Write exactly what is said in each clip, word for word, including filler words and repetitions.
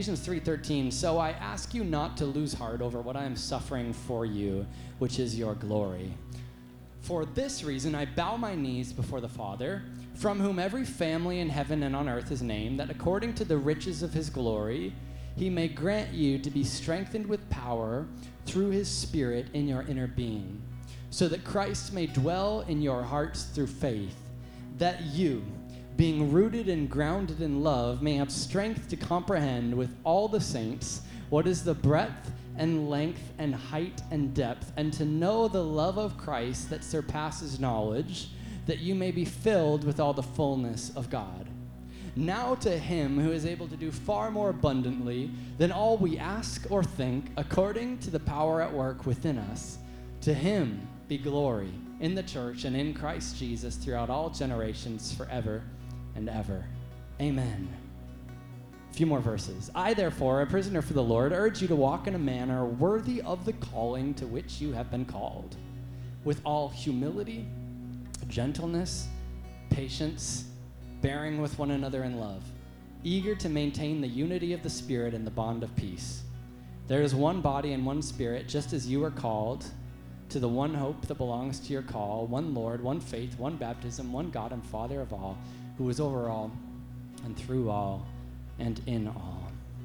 Ephesians three thirteen, so I ask you not to lose heart over what I am suffering for you, which is your glory. For this reason I bow my knees before the Father, from whom every family in heaven and on earth is named, that according to the riches of his glory, he may grant you to be strengthened with power through his Spirit in your inner being, so that Christ may dwell in your hearts through faith, that you, being rooted and grounded in love, may have strength to comprehend with all the saints what is the breadth and length and height and depth, and to know the love of Christ that surpasses knowledge, that you may be filled with all the fullness of God. Now to him who is able to do far more abundantly than all we ask or think, according to the power at work within us, to him be glory in the church and in Christ Jesus throughout all generations, forever and ever. Amen. A few more verses. I, therefore, a prisoner for the Lord, urge you to walk in a manner worthy of the calling to which you have been called, with all humility, gentleness, patience, bearing with one another in love, eager to maintain the unity of the Spirit in the bond of peace. There is one body and one Spirit, just as you are called to the one hope that belongs to your call, one Lord, one faith, one baptism, one God and Father of all, who is over all and through all and in all.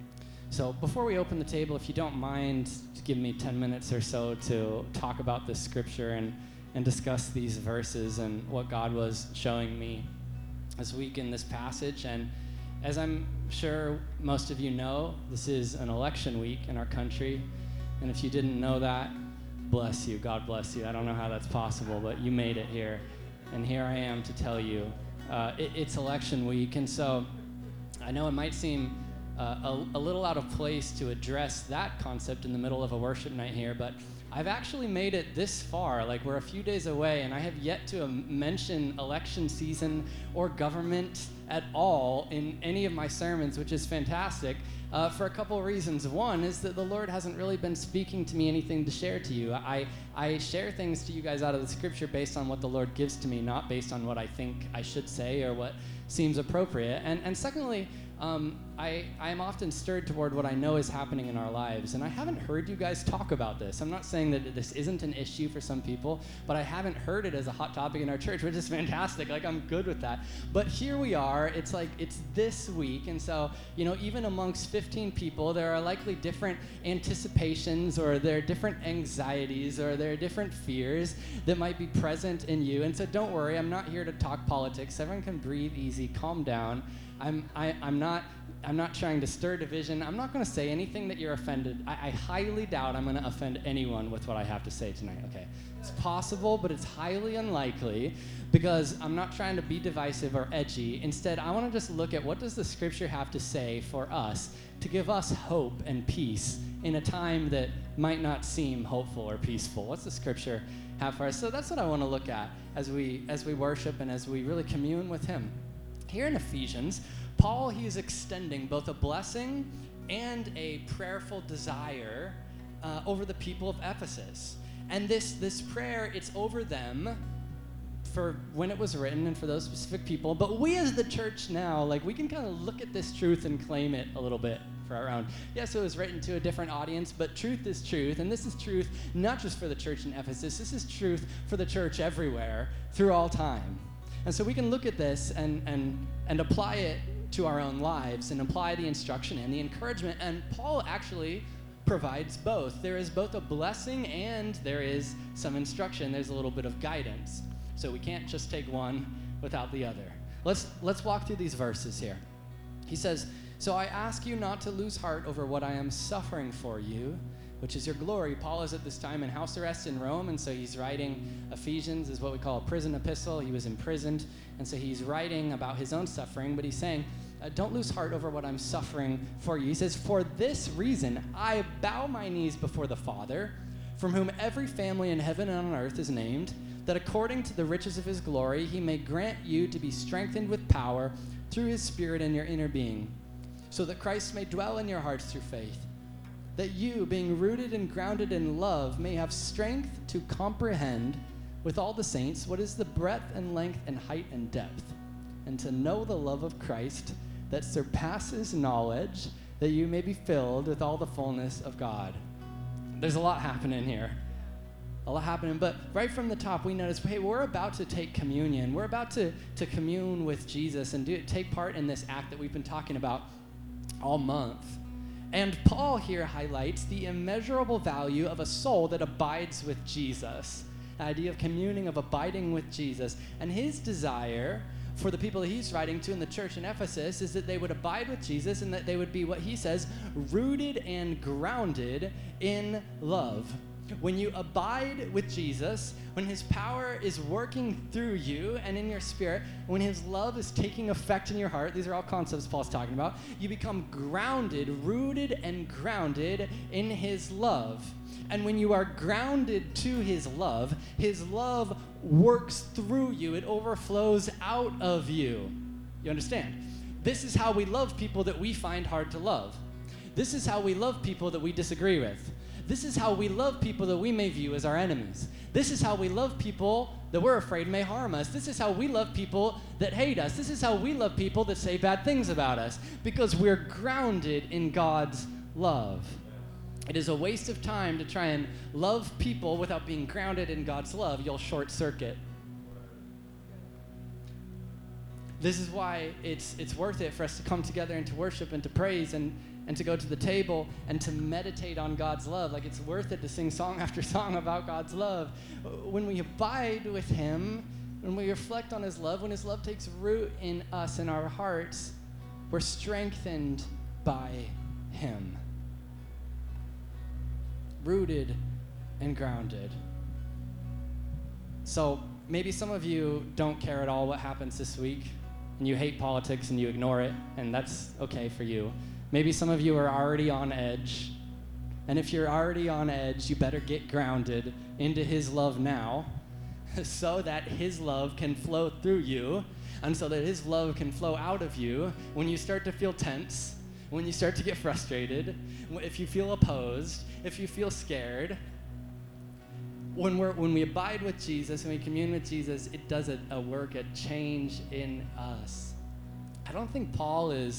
So before we open the table, if you don't mind, give me ten minutes or so to talk about this scripture and, and discuss these verses and what God was showing me this week in this passage. And as I'm sure most of you know, this is an election week in our country. And if you didn't know that, bless you, God bless you. I don't know how that's possible, but you made it here. And here I am to tell you, uh, it, it's election week. And so I know it might seem uh, a, a little out of place to address that concept in the middle of a worship night here, but I've actually made it this far. Like, we're a few days away, and I have yet to um, mention election season or government at all in any of my sermons, which is fantastic, uh, for a couple of reasons. One is that the Lord hasn't really been speaking to me anything to share to you. I, I share things to you guys out of the scripture based on what the Lord gives to me, not based on what I think I should say or what seems appropriate. And, and secondly, Um, I, I am often stirred toward what I know is happening in our lives, and I haven't heard you guys talk about this. I'm not saying that this isn't an issue for some people, but I haven't heard it as a hot topic in our church, which is fantastic. Like, I'm good with that. But here we are. It's like, it's this week, and so, you know, even amongst fifteen people, there are likely different anticipations, or there are different anxieties, or there are different fears that might be present in you. And so don't worry, I'm not here to talk politics. Everyone can breathe easy, calm down. I'm, I, I'm not I'm not trying to stir division. I'm not going to say anything that you're offended. I, I highly doubt I'm going to offend anyone with what I have to say tonight, okay? It's possible, but it's highly unlikely, because I'm not trying to be divisive or edgy. Instead, I want to just look at what does the scripture have to say for us to give us hope and peace in a time that might not seem hopeful or peaceful. What's the scripture have for us? So that's what I want to look at as we as we worship and as we really commune with him. Here in Ephesians, Paul, he is extending both a blessing and a prayerful desire uh, over the people of Ephesus. And this, this prayer, it's over them for when it was written and for those specific people. But we as the church now, like, we can kind of look at this truth and claim it a little bit for our own. Yes, it was written to a different audience, but truth is truth. And this is truth not just for the church in Ephesus. This is truth for the church everywhere through all time. And so we can look at this and, and, and apply it to our own lives and apply the instruction and the encouragement. And Paul actually provides both. There is both a blessing and there is some instruction. There's a little bit of guidance. So we can't just take one without the other. Let's, let's walk through these verses here. He says, so I ask you not to lose heart over what I am suffering for you, which is your glory. Paul is at this time in house arrest in Rome, and so he's writing Ephesians, is what we call a prison epistle. He was imprisoned, and so he's writing about his own suffering, but he's saying, uh, don't lose heart over what I'm suffering for you. He says, for this reason, I bow my knees before the Father, from whom every family in heaven and on earth is named, that according to the riches of his glory, he may grant you to be strengthened with power through his Spirit in your inner being, so that Christ may dwell in your hearts through faith, that you, being rooted and grounded in love, may have strength to comprehend with all the saints what is the breadth and length and height and depth, and to know the love of Christ that surpasses knowledge, that you may be filled with all the fullness of God. There's a lot happening here. A lot happening, but right from the top, we notice, hey, we're about to take communion. We're about to, to commune with Jesus and do, take part in this act that we've been talking about all month. And Paul here highlights the immeasurable value of a soul that abides with Jesus. The idea of communing, of abiding with Jesus. And his desire for the people that he's writing to in the church in Ephesus is that they would abide with Jesus and that they would be, what he says, rooted and grounded in love. When you abide with Jesus, when his power is working through you and in your spirit, when his love is taking effect in your heart, these are all concepts Paul's talking about, you become grounded, rooted and grounded in his love. And when you are grounded to his love, his love works through you. It overflows out of you. You understand? This is how we love people that we find hard to love. This is how we love people that we disagree with. This is how we love people that we may view as our enemies. This is how we love people that we're afraid may harm us. This is how we love people that hate us. This is how we love people that say bad things about us, because we're grounded in God's love. It is a waste of time to try and love people without being grounded in God's love. You'll short circuit. This is why it's it's worth it for us to come together and to worship and to praise and, and to go to the table and to meditate on God's love. Like, it's worth it to sing song after song about God's love. When we abide with him, when we reflect on his love, when his love takes root in us, in our hearts, we're strengthened by him. Rooted and grounded. So maybe some of you don't care at all what happens this week, and you hate politics and you ignore it, and that's okay for you. Maybe some of you are already on edge, and if you're already on edge, you better get grounded into his love now so that his love can flow through you, and so that his love can flow out of you when you start to feel tense, when you start to get frustrated, if you feel opposed, if you feel scared. When, we're, when we abide with Jesus, when we commune with Jesus, it does a, a work, a change in us. I don't think Paul is,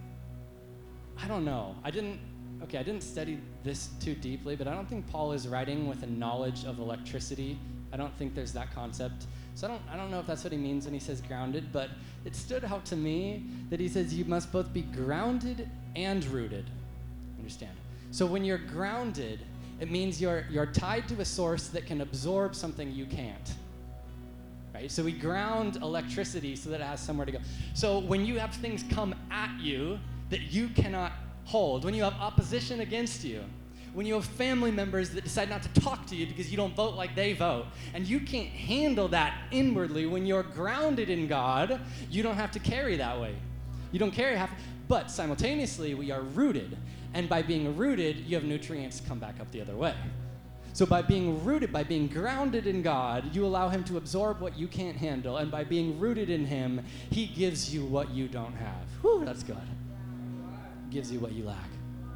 I don't know. I didn't, okay, I didn't study this too deeply, but I don't think Paul is writing with a knowledge of electricity. I don't think there's that concept. So I don't, I don't know if that's what he means when he says grounded, but it stood out to me that he says you must both be grounded and rooted. Understand? So when you're grounded, it means you're you're tied to a source that can absorb something you can't. Right? So we ground electricity so that it has somewhere to go. So when you have things come at you that you cannot hold, when you have opposition against you, when you have family members that decide not to talk to you because you don't vote like they vote, and you can't handle that inwardly, when you're grounded in God, you don't have to carry that way. You don't carry half, but simultaneously we are rooted. And by being rooted, you have nutrients come back up the other way. So by being rooted, by being grounded in God, you allow him to absorb what you can't handle. And by being rooted in him, he gives you what you don't have. Whew, that's good. He gives you what you lack.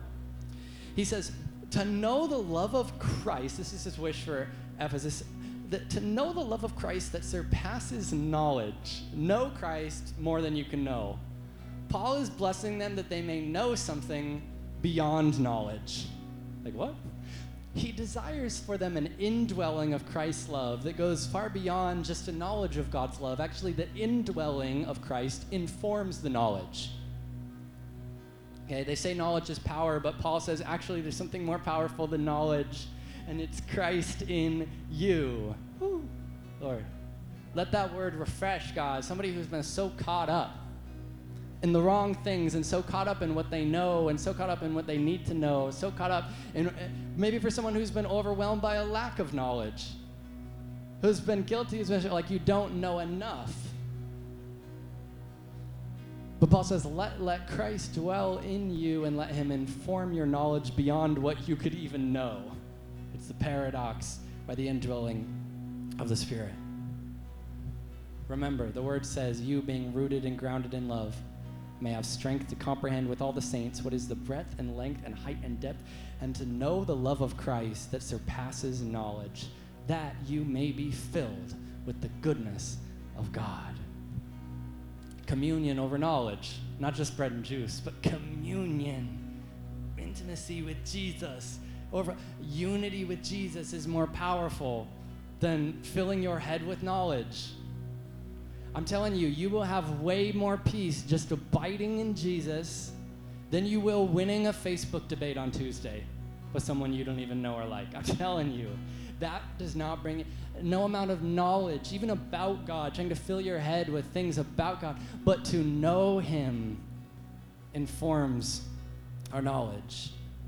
He says, to know the love of Christ, this is his wish for Ephesus, that to know the love of Christ that surpasses knowledge. Know Christ more than you can know. Paul is blessing them that they may know something beyond knowledge. Like what? He desires for them an indwelling of Christ's love that goes far beyond just a knowledge of God's love. Actually, the indwelling of Christ informs the knowledge. Okay, they say knowledge is power, but Paul says actually there's something more powerful than knowledge, and it's Christ in you. Whew. Lord, let that word refresh, God. Somebody who's been so caught up in the wrong things, and so caught up in what they know, and so caught up in what they need to know, so caught up in, maybe for someone who's been overwhelmed by a lack of knowledge, who's been guilty, who's been like, you don't know enough. But Paul says, let, let Christ dwell in you and let him inform your knowledge beyond what you could even know. It's the paradox by the indwelling of the Spirit. Remember, the word says, you being rooted and grounded in love may have strength to comprehend with all the saints what is the breadth and length and height and depth, and to know the love of Christ that surpasses knowledge, that you may be filled with the goodness of God. Communion over knowledge, not just bread and juice, but communion. intimacy with Jesus. Over unity with Jesus is more powerful than filling your head with knowledge. I'm telling you, you will have way more peace just abiding in Jesus than you will winning a Facebook debate on Tuesday with someone you don't even know or like. I'm telling you, that does not bring it. No amount of knowledge, even about God, trying to fill your head with things about God, but to know him informs our knowledge.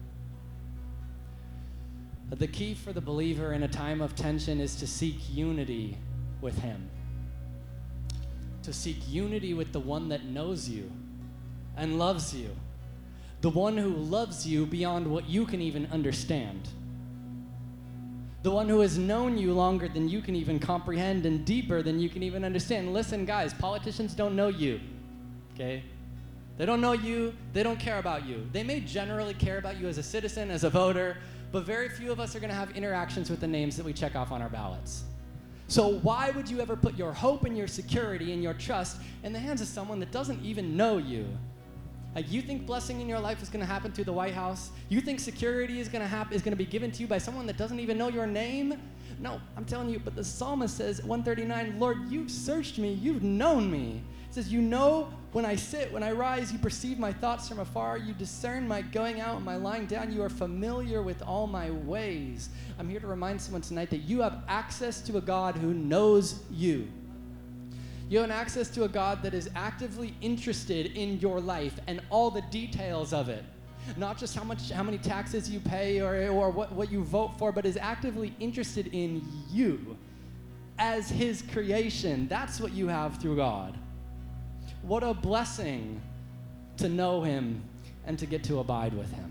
The key for the believer in a time of tension is to seek unity with him. To seek unity with the one that knows you and loves you. The one who loves you beyond what you can even understand. The one who has known you longer than you can even comprehend and deeper than you can even understand. Listen, guys, politicians don't know you, okay? They don't know you. They don't care about you. They may generally care about you as a citizen, as a voter, but very few of us are going to have interactions with the names that we check off on our ballots. So why would you ever put your hope and your security and your trust in the hands of someone that doesn't even know you? Like, you think blessing in your life is going to happen through the White House? You think security is going to happen, is going to be given to you by someone that doesn't even know your name? No, I'm telling you, but the psalmist says, one thirty-nine, Lord, you've searched me, you've known me. It says, you know when I sit, when I rise, you perceive my thoughts from afar, you discern my going out and my lying down, you are familiar with all my ways. I'm here to remind someone tonight that you have access to a God who knows you. You have access to a God that is actively interested in your life and all the details of it. Not just how much, how many taxes you pay or, or what, what you vote for, but is actively interested in you as his creation. That's what you have through God. What a blessing to know him and to get to abide with him.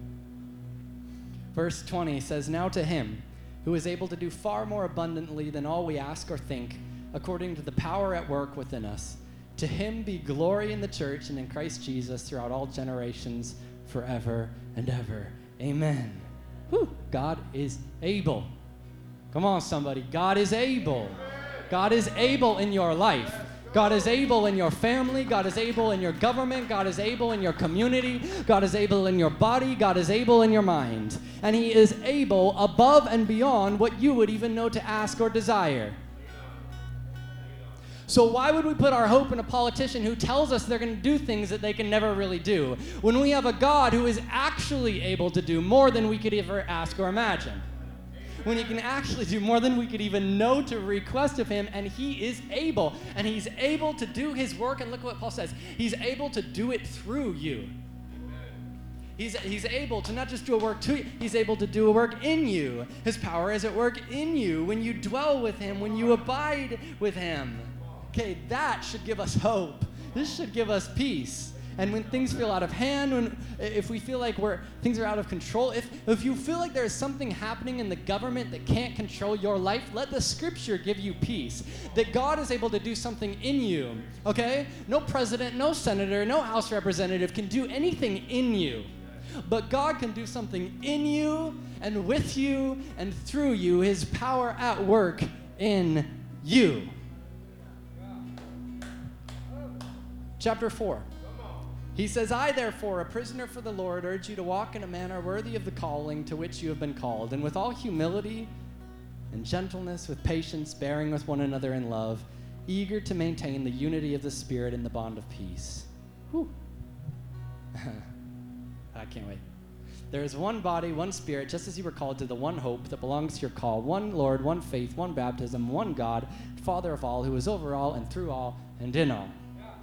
Verse twenty says, now to him who is able to do far more abundantly than all we ask or think, according to the power at work within us. To him be glory in the church and in Christ Jesus throughout all generations, forever and ever. Amen. Whew. God is able. Come on, somebody. God is able. God is able in your life. God is able in your family. God is able in your government. God is able in your community. God is able in your body. God is able in your mind. And he is able above and beyond what you would even know to ask or desire. So why would we put our hope in a politician who tells us they're going to do things that they can never really do, when we have a God who is actually able to do more than we could ever ask or imagine? When he can actually do more than we could even know to request of him, and he is able, and he's able to do his work, and look what Paul says, he's able to do it through you. He's, he's able to not just do a work to you, he's able to do a work in you. His power is at work in you when you dwell with him, when you abide with him. Okay, that should give us hope. This should give us peace. And when things feel out of hand, when if we feel like we're things are out of control, if if you feel like there is something happening in the government that can't control your life, let the scripture give you peace. That God is able to do something in you, okay? No president, no senator, no House representative can do anything in you. But God can do something in you and with you and through you, his power at work in you. Chapter four. He says, I, therefore, a prisoner for the Lord, urge you to walk in a manner worthy of the calling to which you have been called, and with all humility and gentleness, with patience, bearing with one another in love, eager to maintain the unity of the Spirit in the bond of peace. Whew. I can't wait. There is one body, one Spirit, just as you were called to the one hope that belongs to your call, one Lord, one faith, one baptism, one God, Father of all, who is over all and through all and in all.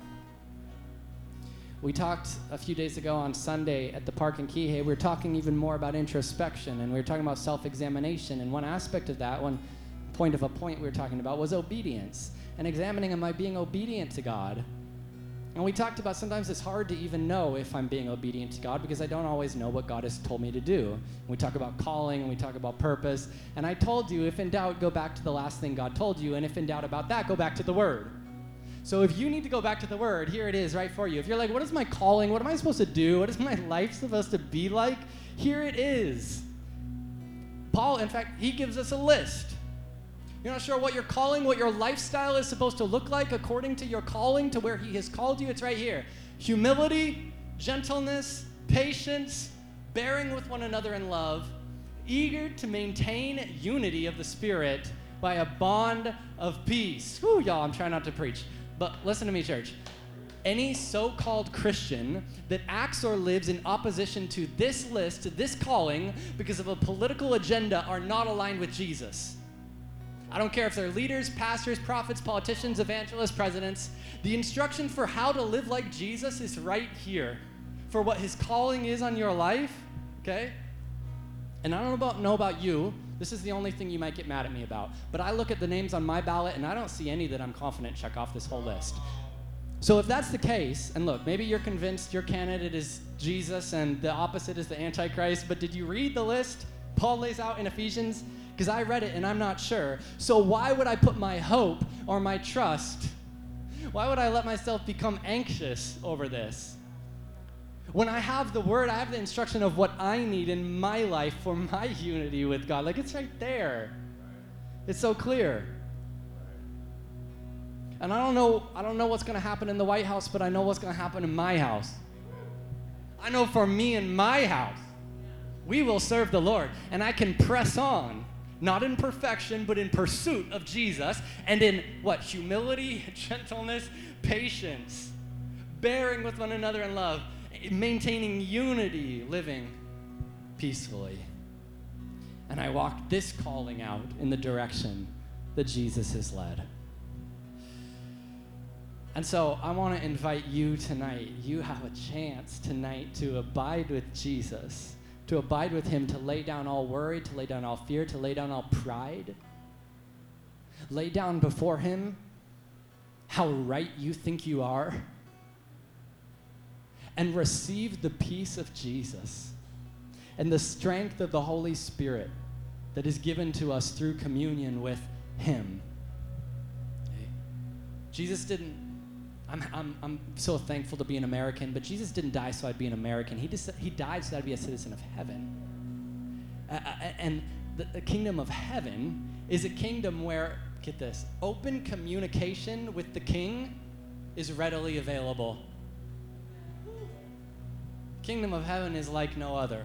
We talked a few days ago on Sunday at the park in Kihei. We were talking even more about introspection, and we were talking about self-examination. And one aspect of that, one point of a point we were talking about, was obedience and examining, am I being obedient to God? And we talked about sometimes it's hard to even know if I'm being obedient to God because I don't always know what God has told me to do. We talk about calling and we talk about purpose. And I told you, if in doubt, go back to the last thing God told you. And if in doubt about that, go back to the Word. So if you need to go back to the Word, here it is right for you. If you're like, what is my calling? What am I supposed to do? What is my life supposed to be like? Here it is. Paul, in fact, he gives us a list. You're not sure what your calling, what your lifestyle is supposed to look like according to your calling, to where he has called you? It's right here. Humility, gentleness, patience, bearing with one another in love, eager to maintain unity of the Spirit by a bond of peace. Whew, y'all, I'm trying not to preach. But listen to me, church. Any so-called Christian that acts or lives in opposition to this list, to this calling, because of a political agenda are not aligned with Jesus. I don't care if they're leaders, pastors, prophets, politicians, evangelists, presidents. The instruction for how to live like Jesus is right here. For what his calling is on your life, okay? And I don't know about, know about you. This is the only thing you might get mad at me about. But I look at the names on my ballot, and I don't see any that I'm confident check off this whole list. So if that's the case, and look, maybe you're convinced your candidate is Jesus and the opposite is the Antichrist, but did you read the list Paul lays out in Ephesians? Because I read it and I'm not sure. So why would I put my hope or my trust? Why would I let myself become anxious over this? When I have the word, I have the instruction of what I need in my life for my unity with God. Like, it's right there. It's so clear. And I don't know, I don't know what's going to happen in the White House, but I know what's going to happen in my house. I know for me and my house, we will serve the Lord. And I can press on, not in perfection, but in pursuit of Jesus. And in what? Humility, gentleness, patience, bearing with one another in love, maintaining unity, living peacefully. And I walk this calling out in the direction that Jesus has led. And so I want to invite you tonight. You have a chance tonight to abide with Jesus, to abide with him, to lay down all worry, to lay down all fear, to lay down all pride. Lay down before him how right you think you are, and receive the peace of Jesus and the strength of the Holy Spirit that is given to us through communion with him. Okay? Jesus didn't, I'm, I'm, I'm so thankful to be an American, but Jesus didn't die so I'd be an American. He, just, he died so I'd be a citizen of heaven. Uh, and the, the kingdom of heaven is a kingdom where, get this, open communication with the king is readily available. Kingdom of heaven is like no other.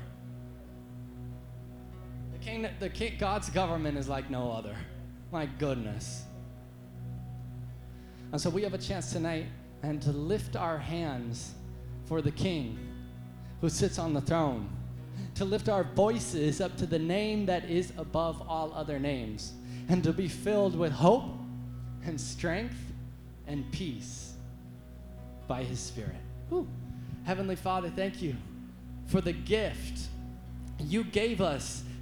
The king, the king, God's government is like no other. My goodness. And so we have a chance tonight and to lift our hands for the King who sits on the throne, to lift our voices up to the name that is above all other names, and to be filled with hope and strength and peace by his Spirit. Whew. Heavenly Father, thank you for the gift you gave us